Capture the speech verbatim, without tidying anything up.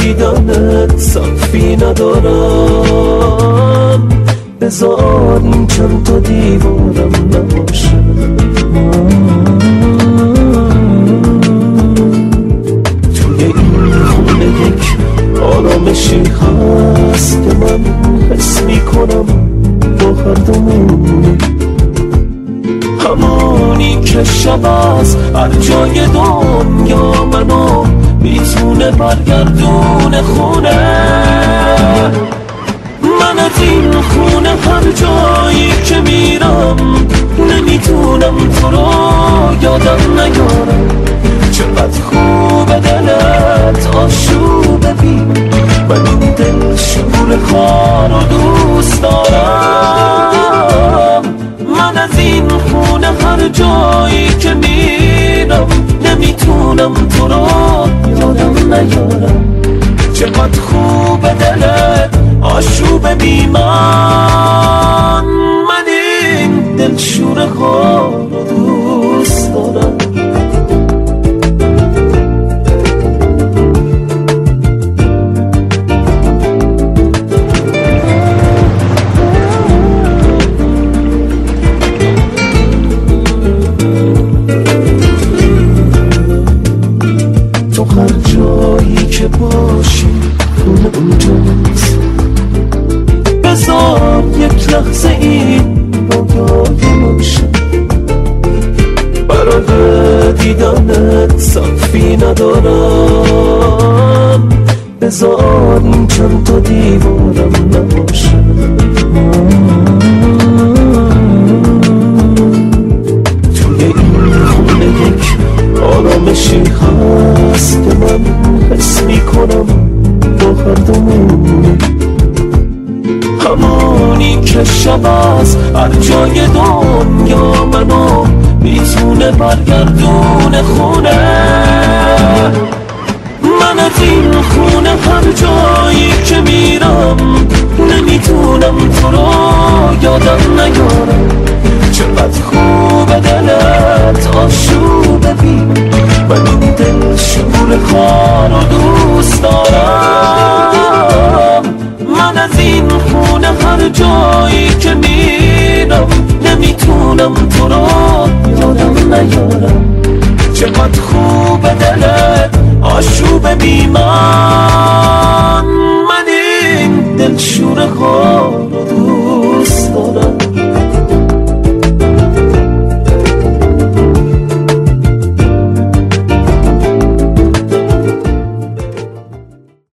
دیدنت صفی ندارم، بذار این چند تا دیوارم نباشه. توی این خونه یک آرامشی هست که من حس میکنم با هر دومونی، همونی که شب از هر جای دنیا منو میتونه برگردون خونه. من از این خونه هر جایی که میرم نمیتونم تو رو یادم نیارم. چقدر خوبه دلت آشوبه بی، من این دل شور خار رو دوست دارم. من از این خونه هر جایی که میرم نمیتونم تو رو یادم نیارم. چقدر خوبه دلت آشوبه بی من، من این دل شور خار رو دوست دارم. تو هر جایی که باشی خونه اونجاست، بذار یک لحظه این رویای باشه. برای دیدنت صفی ندارم، بذار این چند تا دیوارم نباشه. توی این خونه یک آرامشی هست که من حس میکنم با هر دومونی، همونی که شب از هر جای دنیا منو میتونه برگردون خونه. من از این خونه هر جایی که میرم نمیتونم تو رو یادم نیارم. چقدر خوبه دلت آشوبه بی، من این دل شور خار رو دوست دارم. من از این خونه هر جایی که میرم نمیتونم تو رو یادم نیارم. چقدر خوبه دلت آشوبه بی من، من این دل شور خار رو